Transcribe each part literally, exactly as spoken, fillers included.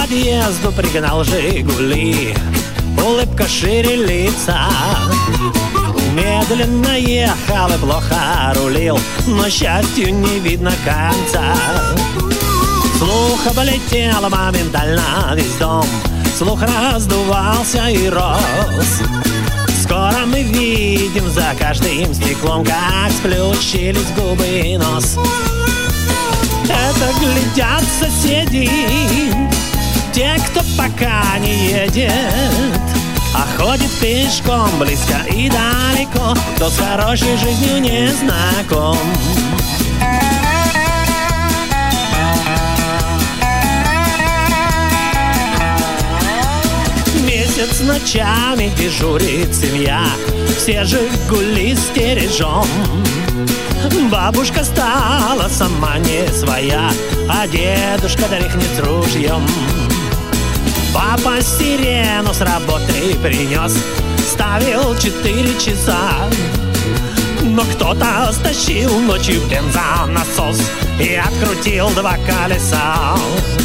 подъезду пригнал «Жигули», улыбка шире лица. Медленно ехал и плохо рулил, но счастью не видно конца. Слух облетел моментально весь дом, слух раздувался и рос. Скоро мы видим за каждым стеклом, как сплющились губы и нос. Это глядят соседи, те, кто пока не едет, а ходит пешком близко и далеко, кто с хорошей жизнью не знаком. Месяц ночами дежурит семья, все «Жигули» стережем. Бабушка стала сама не своя, а дедушка дрыхнет ружьем. Папа сирену с работы принес, ставил четыре часа, но кто-то стащил ночью бензонасос и открутил два колеса.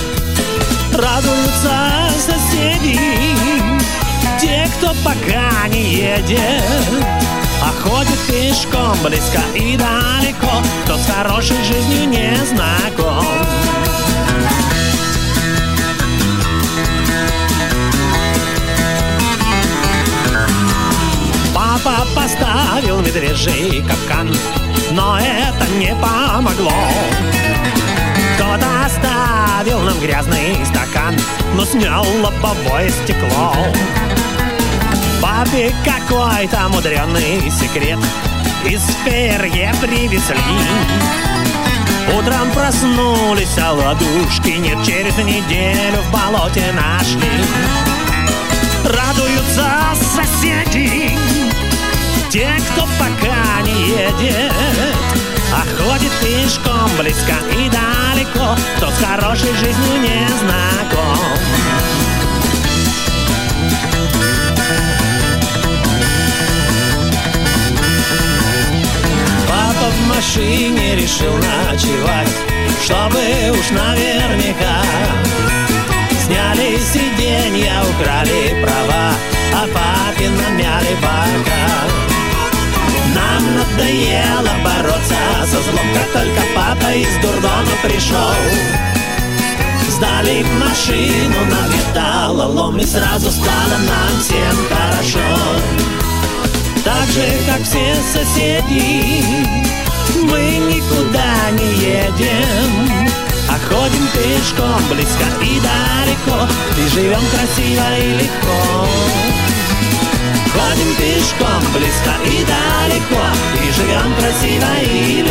Радуются соседи, те, кто пока не едет, а ходит пешком близко и далеко, кто с хорошей жизнью не знаком. Папа поставил медвежий капкан, но это не помогло. Кто-то оставил нам грязный стакан, но снял лобовое стекло. Папе какой-то мудрёный секрет из Перье привезли. Утром проснулись, а ладушки нет, через неделю в болоте нашли. Радуются соседи, те, кто пока не едет, а ходит пешком близко и далеко, кто с хорошей жизнью не знаком. Папа в машине решил ночевать, чтобы уж наверняка. Сняли сиденья, украли права, а папе намяли бока. Нам надоело бороться со злом, как только папа из дурдома пришел. Сдали машину на металлолом, и сразу стало нам всем хорошо. Так же, как все соседи, мы никуда не едем, а ходим пешком близко и далеко, и живем красиво и легко. Ходим пешком близко и далеко, и живем красиво и легко.